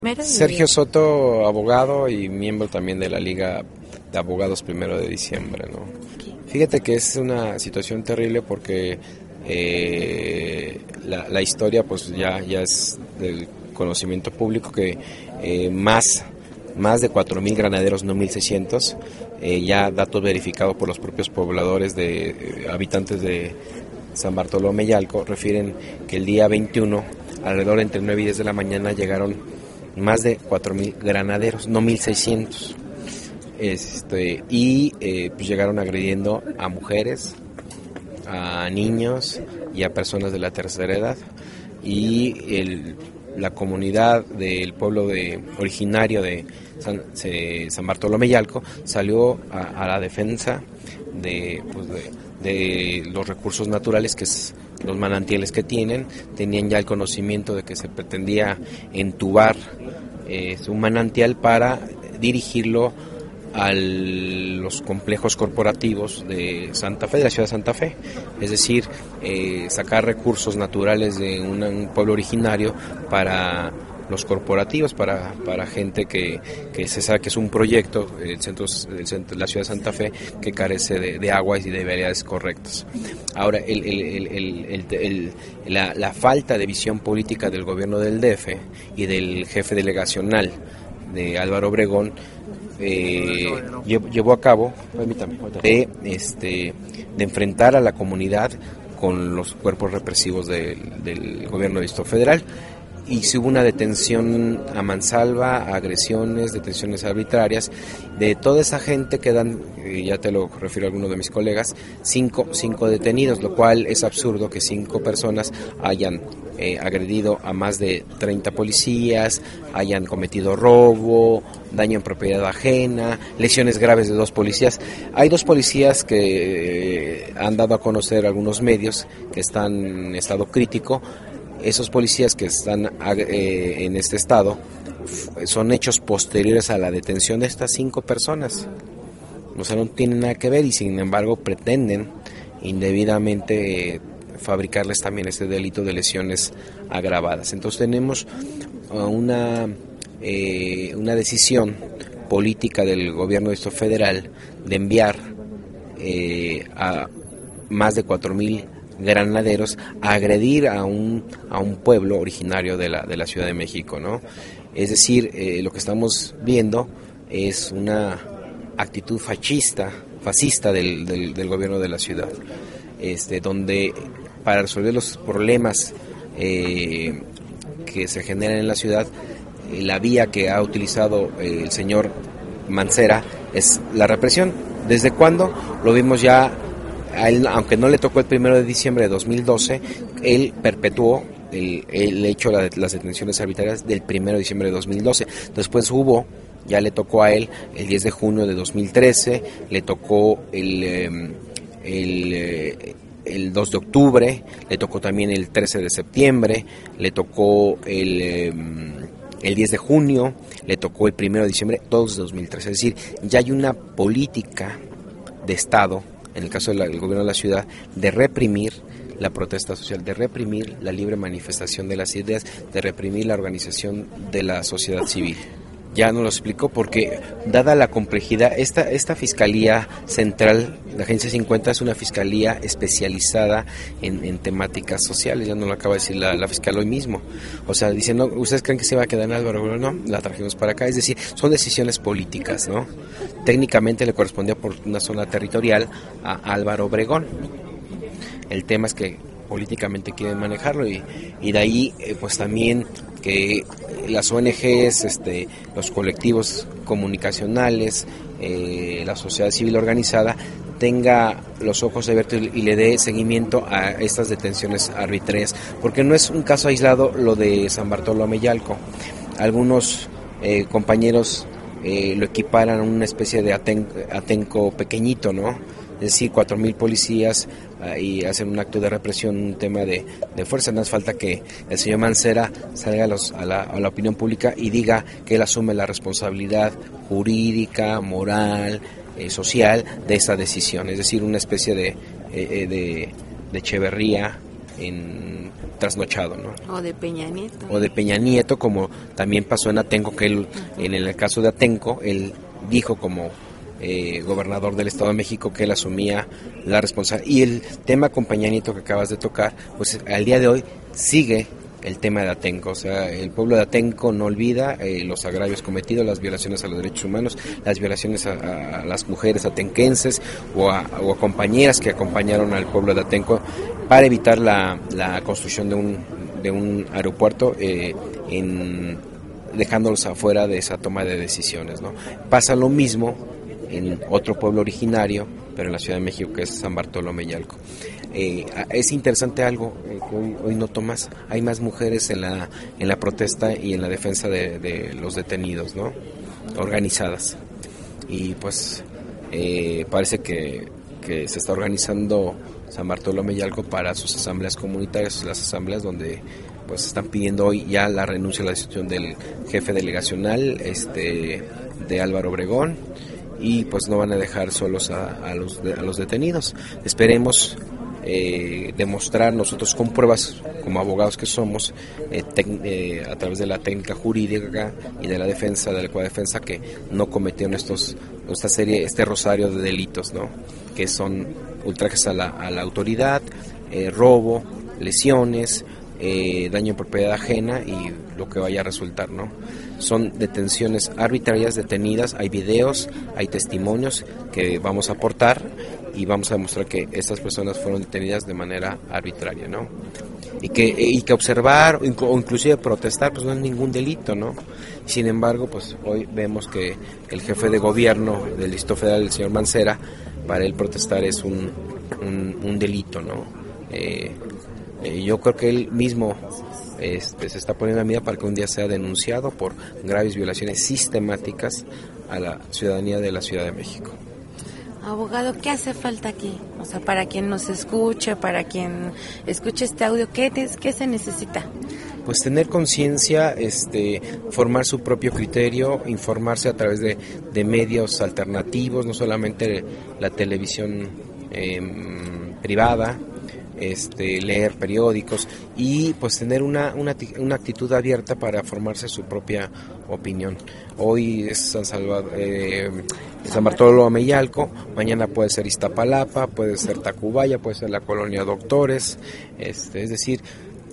Sergio Soto, abogado y miembro también de la Liga de Abogados 1 de Diciembre, ¿no? Fíjate que es una situación terrible porque la historia pues ya es del conocimiento público que más de 4,000 granaderos, no 1,600, ya datos verificados por los propios pobladores habitantes de San Bartolomé y Alco, refieren que el día 21, alrededor entre 9 y 10 de la mañana, llegaron más de 4,000 granaderos, no 1,600, pues llegaron agrediendo a mujeres, a niños y a personas de la tercera edad, y la comunidad del pueblo originario de San Bartolomé y Alco salió a la defensa de los recursos naturales, que es los manantiales que tenían ya el conocimiento de que se pretendía entubar un manantial para dirigirlo a los complejos corporativos de Santa Fe, de la ciudad de Santa Fe, es decir, sacar recursos naturales de un pueblo originario para los corporativos, para gente que se sabe que es un proyecto, el centro de la ciudad de Santa Fe, que carece de agua y de vialidades correctas. Ahora, la falta de visión política del gobierno del DF y del jefe delegacional de Álvaro Obregón llevó a cabo, de enfrentar a la comunidad con los cuerpos represivos del gobierno del Distrito Federal. Y si hubo una detención a mansalva, agresiones, detenciones arbitrarias de toda esa gente. Quedan, ya te lo refiero a algunos de mis colegas, cinco detenidos, lo cual es absurdo que 5 personas hayan agredido a más de 30 policías, hayan cometido robo, daño en propiedad ajena, lesiones graves de 2 policías. Hay 2 policías que han dado a conocer algunos medios que están en estado crítico. Esos policías que están en este estado son hechos posteriores a la detención de estas 5 personas. O sea, no tienen nada que ver, y sin embargo pretenden indebidamente fabricarles también este delito de lesiones agravadas. Entonces tenemos una decisión política del gobierno de Distrito Federal de enviar a más de 4,000 granaderos a agredir a un pueblo originario de la Ciudad de México, ¿no? Es decir, lo que estamos viendo es una actitud fascista del gobierno de la ciudad, donde para resolver los problemas que se generan en la ciudad, la vía que ha utilizado el señor Mancera es la represión. ¿Desde cuándo? Lo vimos ya. A él, aunque no le tocó el 1 de diciembre de 2012, él perpetuó el hecho de las detenciones arbitrarias del 1 de diciembre de 2012. Después ya le tocó a él el 10 de junio de 2013, le tocó el 2 de octubre, le tocó también el 13 de septiembre, le tocó el 10 de junio, le tocó el 1 de diciembre, todos de 2013. Es decir, ya hay una política de Estado, en el caso del gobierno de la ciudad, de reprimir la protesta social, de reprimir la libre manifestación de las ideas, de reprimir la organización de la sociedad civil. Ya nos lo explico porque, dada la complejidad, esta Fiscalía Central, la Agencia 50, es una fiscalía especializada en temáticas sociales. Ya nos lo acaba de decir la fiscal hoy mismo. O sea, dice, no, ¿ustedes creen que se va a quedar en Álvaro Obregón? No, la trajimos para acá. Es decir, son decisiones políticas, ¿no? Técnicamente le correspondía por una zona territorial a Álvaro Obregón. El tema es que políticamente quieren manejarlo, y de ahí pues también que las ONGs, los colectivos comunicacionales, la sociedad civil organizada tenga los ojos abiertos y le dé seguimiento a estas detenciones arbitrarias, porque no es un caso aislado lo de San Bartolomé y Alco. Algunos compañeros lo equiparan a una especie de Atenco pequeño, ¿no? Es decir, 4,000 policías y hacen un acto de represión, un tema de fuerza. No hace falta que el señor Mancera salga a la opinión pública y diga que él asume la responsabilidad jurídica, moral, social de esa decisión. Es decir, una especie de Echeverría trasnochado, ¿no? O de Peña Nieto. O de Peña Nieto, como también pasó en Atenco, que él, en el caso de Atenco, él dijo como gobernador del Estado de México que él asumía la responsabilidad. Y el tema con Peña Nieto que acabas de tocar, pues al día de hoy sigue el tema de Atenco. O sea, el pueblo de Atenco no olvida los agravios cometidos, las violaciones a los derechos humanos, las violaciones a las mujeres atenquenses o a compañeras que acompañaron al pueblo de Atenco para evitar la construcción de un aeropuerto dejándolos afuera de esa toma de decisiones, ¿no? Pasa lo mismo en otro pueblo originario, pero en la Ciudad de México, que es San Bartolomé Yalco. Es interesante algo que hoy noto más, hay más mujeres en la protesta y en la defensa de los detenidos, ¿no? Organizadas. Y pues parece que se está organizando San Bartolomé Yalco para sus asambleas comunitarias, las asambleas donde pues están pidiendo hoy ya la renuncia a la decisión del jefe delegacional de Álvaro Obregón, y pues no van a dejar solos a los detenidos. Esperemos demostrar nosotros con pruebas, como abogados que somos, a través de la técnica jurídica y de la defensa, de la defensa, que no cometieron este rosario de delitos, ¿no? Que son ultrajes a la autoridad, robo, lesiones, daño en propiedad ajena y lo que vaya a resultar, ¿no? Son detenciones arbitrarias, detenidas, hay videos, hay testimonios que vamos a aportar y vamos a demostrar que estas personas fueron detenidas de manera arbitraria, ¿no? Y que observar o inclusive protestar pues no es ningún delito, ¿no? Sin embargo, pues hoy vemos que el jefe de gobierno del Distrito Federal, el señor Mancera, para él protestar es un delito, ¿no? Yo creo que él mismo se está poniendo a medida para que un día sea denunciado por graves violaciones sistemáticas a la ciudadanía de la Ciudad de México. Abogado, ¿qué hace falta aquí? O sea, para quien nos escuche, para quien escuche este audio, ¿qué se necesita? Pues tener conciencia, formar su propio criterio, informarse a través de medios alternativos, no solamente la televisión privada, leer periódicos y pues tener una actitud abierta para formarse su propia opinión. Hoy es San Bartolomé Yalco, mañana puede ser Iztapalapa, puede ser Tacubaya, puede ser la Colonia Doctores, es decir,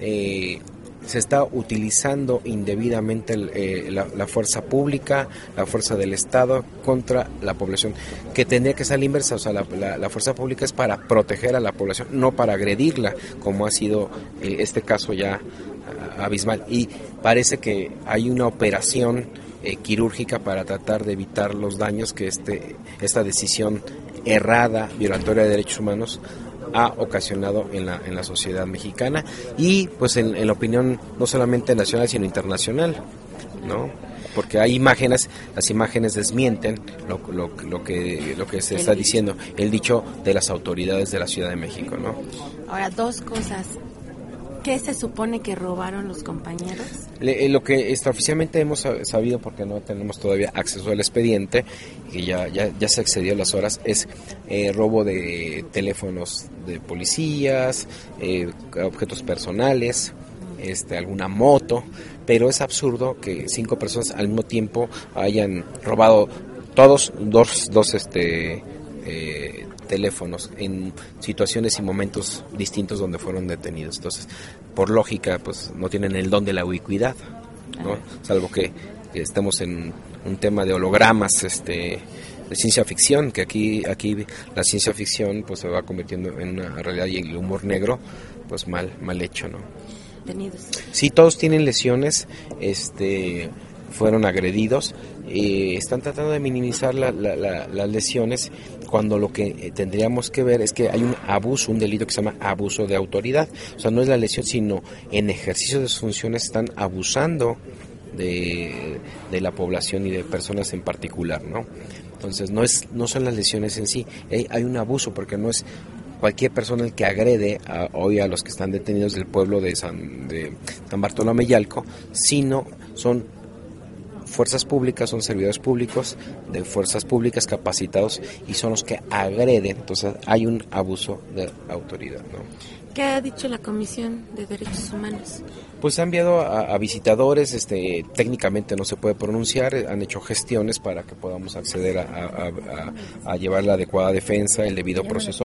se está utilizando indebidamente la fuerza pública, la fuerza del Estado contra la población, que tendría que ser la inversa. O sea, la fuerza pública es para proteger a la población, no para agredirla, como ha sido este caso ya abismal. Y parece que hay una operación quirúrgica para tratar de evitar los daños que esta decisión errada, violatoria de derechos humanos, ha ocasionado en la sociedad mexicana y pues en la opinión no solamente nacional sino internacional, ¿no? Porque hay imágenes, las imágenes desmienten lo que se está diciendo, el dicho de las autoridades de la Ciudad de México, ¿no? Ahora, dos cosas. ¿Qué se supone que robaron los compañeros? Lo que extraoficialmente hemos sabido, porque no tenemos todavía acceso al expediente, y ya se excedió las horas, es robo de teléfonos de policías, objetos personales, alguna moto, pero es absurdo que 5 personas al mismo tiempo hayan robado todos dos teléfonos en situaciones y momentos distintos donde fueron detenidos. Entonces, por lógica, pues no tienen el don de la ubicuidad, ¿no? Salvo que estemos en un tema de hologramas, de ciencia ficción, que aquí la ciencia ficción pues se va convirtiendo en una realidad y el humor negro pues mal hecho, ¿no? Detenidos. Sí, todos tienen lesiones, fueron agredidos, están tratando de minimizar las lesiones, cuando lo que tendríamos que ver es que hay un abuso, un delito que se llama abuso de autoridad. O sea, no es la lesión, sino en ejercicio de sus funciones están abusando de la población y de personas en particular, ¿no? Entonces no son las lesiones en sí, hay un abuso, porque no es cualquier persona el que agrede hoy a los que están detenidos del pueblo de San Bartolomé Yalco, sino son fuerzas públicas, son servidores públicos de fuerzas públicas capacitados y son los que agreden, entonces hay un abuso de autoridad, ¿no? ¿Qué ha dicho la Comisión de Derechos Humanos? Pues ha enviado a visitadores, técnicamente no se puede pronunciar, han hecho gestiones para que podamos acceder a llevar la adecuada defensa, el debido proceso